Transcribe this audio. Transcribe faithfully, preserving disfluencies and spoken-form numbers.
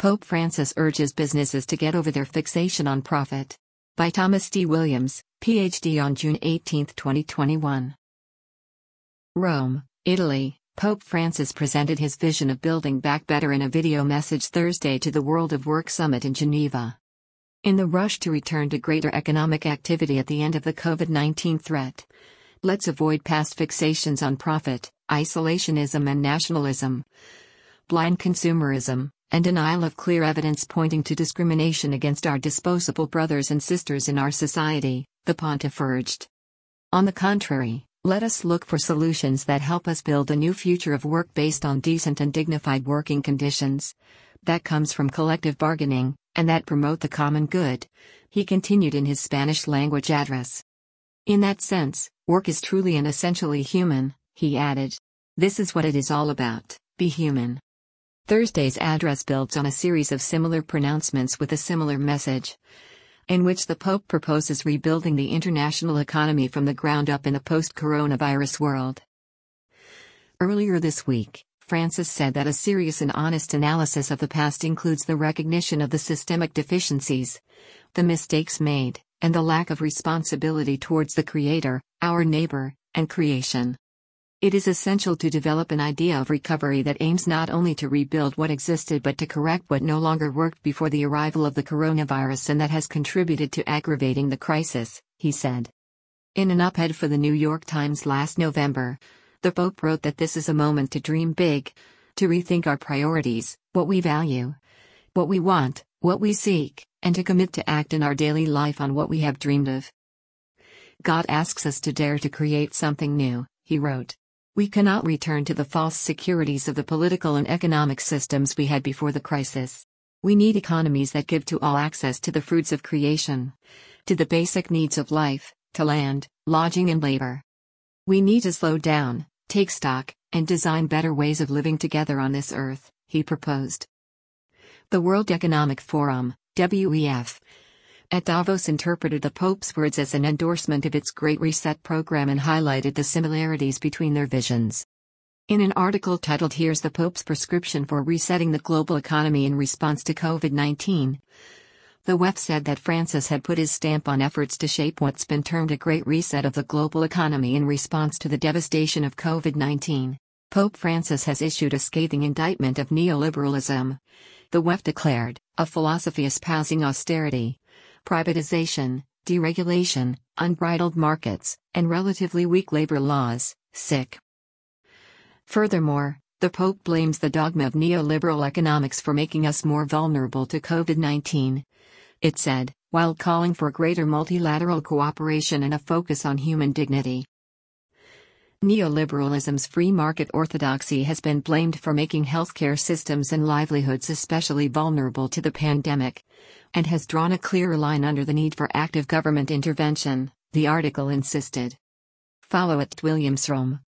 Pope Francis urges businesses to get over their fixation on profit. By Thomas D. Williams, P H D on June eighteenth, twenty twenty-one. Rome, Italy. Pope Francis presented his vision of building back better in a video message Thursday to the World of Work Summit in Geneva. In the rush to return to greater economic activity at the end of the COVID nineteen threat, let's avoid past fixations on profit, isolationism and nationalism, blind consumerism, and denial of clear evidence pointing to discrimination against our disposable brothers and sisters in our society, the pontiff urged. On the contrary, let us look for solutions that help us build a new future of work based on decent and dignified working conditions. That comes from collective bargaining, and that promote the common good, he continued in his Spanish-language address. In that sense, work is truly and essentially human, he added. This is what it is all about, be human. Thursday's address builds on a series of similar pronouncements with a similar message, in which the Pope proposes rebuilding the international economy from the ground up in a post-coronavirus world. Earlier this week, Francis said that a serious and honest analysis of the past includes the recognition of the systemic deficiencies, the mistakes made, and the lack of responsibility towards the Creator, our neighbor, and creation. It is essential to develop an idea of recovery that aims not only to rebuild what existed but to correct what no longer worked before the arrival of the coronavirus and that has contributed to aggravating the crisis, he said. In an op-ed for the New York Times last November, the Pope wrote that this is a moment to dream big, to rethink our priorities, what we value, what we want, what we seek, and to commit to act in our daily life on what we have dreamed of. God asks us to dare to create something new, he wrote. We cannot return to the false securities of the political and economic systems we had before the crisis. We need economies that give to all access to the fruits of creation, to the basic needs of life, to land, lodging and labor. We need to slow down, take stock, and design better ways of living together on this earth, he proposed. The World Economic Forum, W E F, at Davos interpreted the Pope's words as an endorsement of its Great Reset program and highlighted the similarities between their visions. In an article titled "Here's the Pope's Prescription for Resetting the Global Economy in Response to COVID nineteen," the W E F said that Francis had put his stamp on efforts to shape what's been termed a great reset of the global economy in response to the devastation of COVID nineteen. Pope Francis has issued a scathing indictment of neoliberalism, the W E F declared, a philosophy espousing austerity, privatization, deregulation, unbridled markets, and relatively weak labor laws, sick. Furthermore, the Pope blames the dogma of neoliberal economics for making us more vulnerable to COVID nineteen. It said, while calling for greater multilateral cooperation and a focus on human dignity. Neoliberalism's free market orthodoxy has been blamed for making healthcare systems and livelihoods especially vulnerable to the pandemic, and has drawn a clearer line under the need for active government intervention, the article insisted. Follow at Williams Rome.